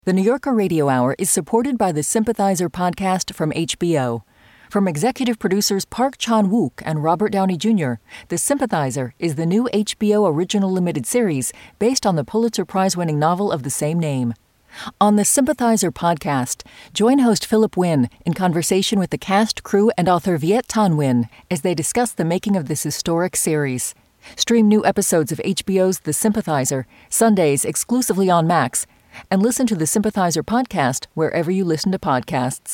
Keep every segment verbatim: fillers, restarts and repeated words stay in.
The New Yorker Radio Hour is supported by the Sympathizer podcast from H B O. From executive producers Park Chan-wook and Robert Downey Junior, The Sympathizer is the new H B O original limited series based on the Pulitzer Prize-winning novel of the same name. On the Sympathizer podcast, join host Philip Wynn in conversation with the cast, crew, and author Viet Thanh Nguyen as they discuss the making of this historic series. Stream new episodes of H B O's The Sympathizer, Sundays exclusively on Max, and listen to the Sympathizer podcast wherever you listen to podcasts.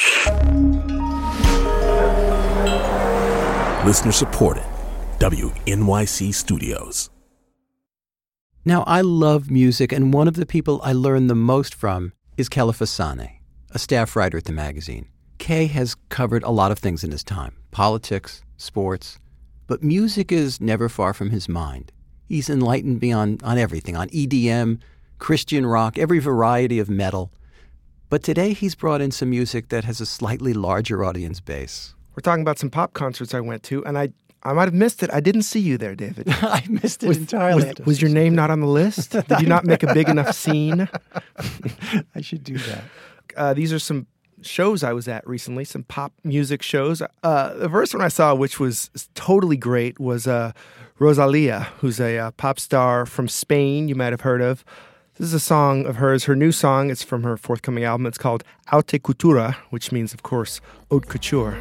Listener supported. W N Y C Studios. Now, I love music, and one of the people I learn the most from is Kelefa Sanneh, a staff writer at the magazine. Kay has covered a lot of things in his time, politics, sports, but music is never far from his mind. He's enlightened me on, on everything, on E D M, Christian rock, every variety of metal. But today he's brought in some music that has a slightly larger audience base. We're talking about some pop concerts I went to, and I I might have missed it. I didn't see you there, David. I missed it was, entirely. Was, was your name not on the list? Did you not make a big enough scene? I should do that. Uh, these are some shows I was at recently, some pop music shows. Uh, the first one I saw, which was totally great, was uh, Rosalía, who's a uh, pop star from Spain you might have heard of. This is a song of hers, her new song. It's from her forthcoming album. It's called Haute Couture, which means, of course, haute couture.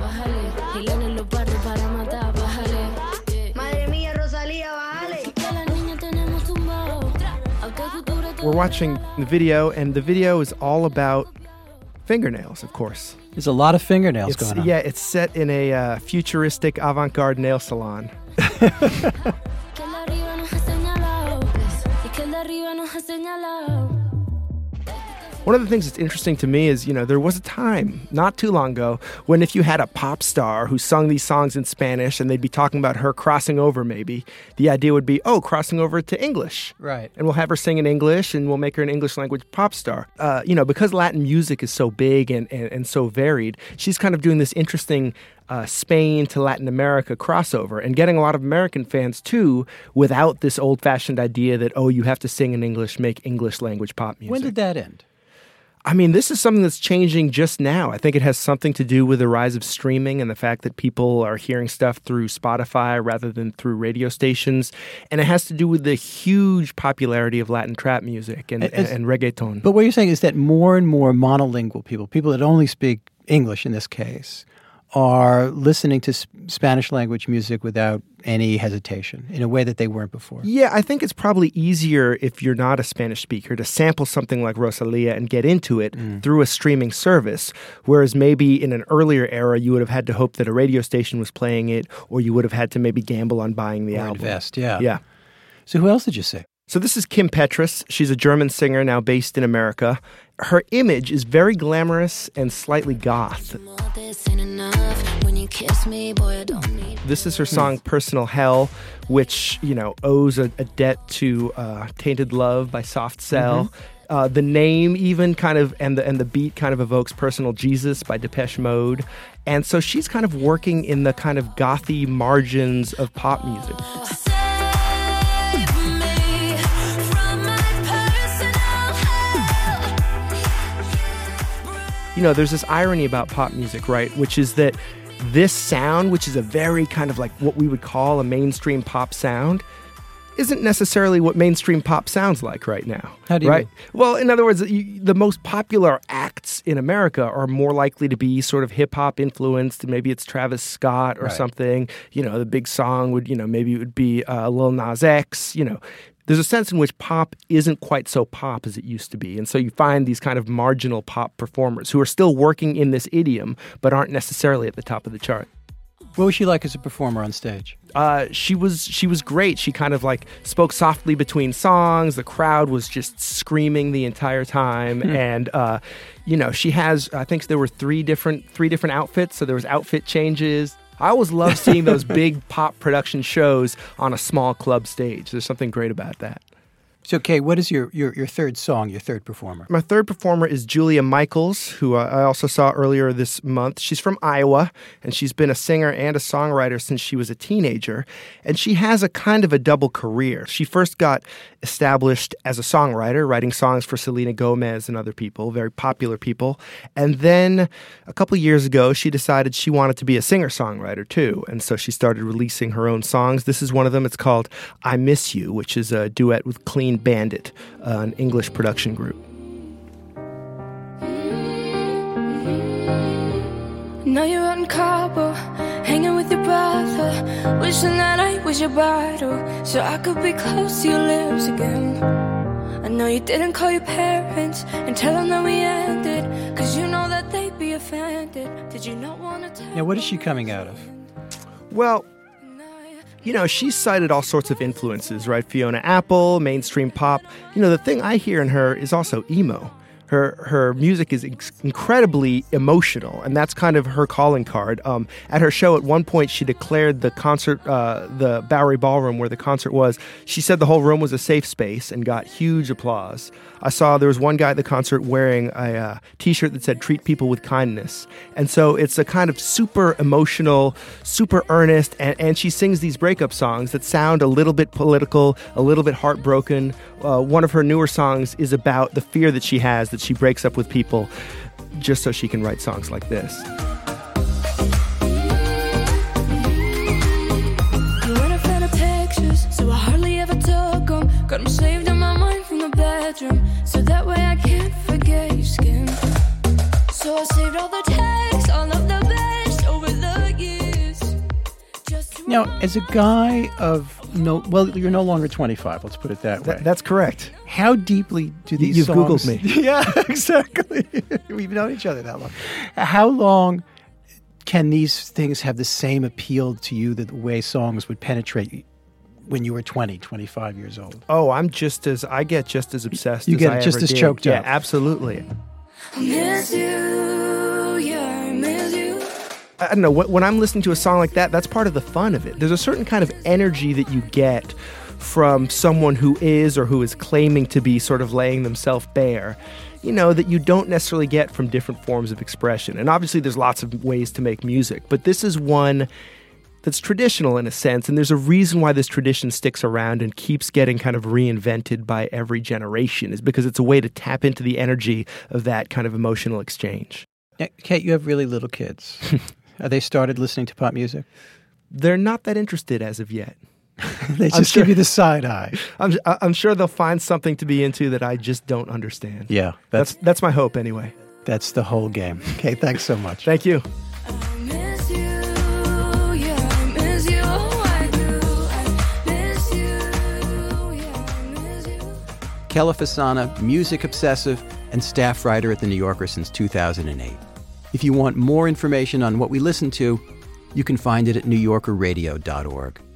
We're watching the video, and the video is all about fingernails, of course. There's a lot of fingernails It's, going on. Yeah, it's set in a uh, futuristic avant-garde nail salon. One of the things that's interesting to me is, you know, there was a time not too long ago when if you had a pop star who sung these songs in Spanish and they'd be talking about her crossing over maybe, the idea would be, oh, crossing over to English. Right. And we'll have her sing in English and we'll make her an English language pop star. Uh, you know, because Latin music is so big and, and, and so varied, she's kind of doing this interesting Uh, Spain to Latin America crossover and getting a lot of American fans, too, without this old-fashioned idea that, oh, you have to sing in English, make English language pop music. When did that end? I mean, this is something that's changing just now. I think it has something to do with the rise of streaming and the fact that people are hearing stuff through Spotify rather than through radio stations. And it has to do with the huge popularity of Latin trap music and, As, and, and reggaeton. But what you're saying is that more and more monolingual people, people that only speak English in this case, are listening to Spanish language music without any hesitation in a way that they weren't before. Yeah, I think it's probably easier if you're not a Spanish speaker to sample something like Rosalía and get into it mm. through a streaming service, whereas maybe in an earlier era you would have had to hope that a radio station was playing it, or you would have had to maybe gamble on buying the or album. Invest, yeah. Yeah. So who else did you say? So this is Kim Petras. She's a German singer now based in America. Her image is very glamorous and slightly goth. This is her song Personal Hell, which, you know, owes a, a debt to uh, Tainted Love by Soft Cell. Mm-hmm. Uh, the name even kind of, and the and the beat kind of evokes Personal Jesus by Depeche Mode. And so she's kind of working in the kind of gothy margins of pop music. You know, there's this irony about pop music, right? Which is that this sound, which is a very kind of like what we would call a mainstream pop sound, isn't necessarily what mainstream pop sounds like right now. How do you right? mean? Well, in other words, you, the most popular acts in America are more likely to be sort of hip-hop influenced. Maybe it's Travis Scott or right. something. You know, the big song would, you know, maybe it would be uh, Lil Nas X, you know. There's a sense in which pop isn't quite so pop as it used to be. And so you find these kind of marginal pop performers who are still working in this idiom, but aren't necessarily at the top of the chart. What was she like as a performer on stage? Uh, she was she was great. She kind of like spoke softly between songs. The crowd was just screaming the entire time. Hmm. And, uh, you know, she has, I think there were three different three different outfits. So there was outfit changes. I always love seeing those big pop production shows on a small club stage. There's something great about that. So, Kay, what is your, your, your third song, your third performer? My third performer is Julia Michaels, who uh, I also saw earlier this month. She's from Iowa, and she's been a singer and a songwriter since she was a teenager. And she has a kind of a double career. She first got established as a songwriter, writing songs for Selena Gomez and other people, very popular people. And then a couple years ago, she decided she wanted to be a singer-songwriter too. And so she started releasing her own songs. This is one of them. It's called I Miss You, which is a duet with Clean Bandit, uh, an English production group. Now you're out in Cabo, hanging with your brother, wishing that I was your bottle, so I could be close to your lips again. I know you didn't call your parents and tell them that we ended, cause you know that they'd be offended. Did you not want to tell? Now, what is she coming out of? Well, you know, she's cited all sorts of influences, right? Fiona Apple, mainstream pop. You know, the thing I hear in her is also emo. Her her music is ex- incredibly emotional, and that's kind of her calling card. Um, at her show, at one point, she declared the concert, uh, the Bowery Ballroom where the concert was, she said the whole room was a safe space and got huge applause. I saw there was one guy at the concert wearing a uh, T-shirt that said, "Treat people with kindness." And so it's a kind of super emotional, super earnest, and, and she sings these breakup songs that sound a little bit political, a little bit heartbroken. Uh, one of her newer songs is about the fear that she has that she breaks up with people just so she can write songs like this. You went and found the pictures, so I hardly ever took them. Got them saved in my mind from the bedroom, so that way I can't forget your skin. So I saved all the texts, all of the best over the years. Just to Now, as a guy of no, well, you're no longer twenty-five. Let's put it that way. Th- that's correct. How deeply do these You've songs... Googled me. Yeah, exactly. We've known each other that long. How long can these things have the same appeal to you that the way songs would penetrate when you were twenty, twenty-five years old? Oh, I'm just as, I get just as obsessed You as get I just ever as did. choked yeah, up. Yeah, absolutely. I miss you, yeah, I miss you. I don't know, when I'm listening to a song like that, that's part of the fun of it. There's a certain kind of energy that you get from someone who is or who is claiming to be sort of laying themselves bare, you know, that you don't necessarily get from different forms of expression. And obviously there's lots of ways to make music, but this is one that's traditional in a sense, and there's a reason why this tradition sticks around and keeps getting kind of reinvented by every generation, is because it's a way to tap into the energy of that kind of emotional exchange. Now, Kate, you have really little kids. Have they started listening to pop music? They're not that interested as of yet. They just sure- give you the side eye. I'm, I'm sure they'll find something to be into that I just don't understand. Yeah, That's that's that's my hope anyway. that's the whole game. Okay, thanks so much. Thank you. I miss you, yeah, I miss you, I do. I miss you, yeah, I miss you. Kela Fasana, music obsessive and staff writer at The New Yorker since two thousand eight. If you want more information on what we listen to, you can find it at new yorker radio dot org.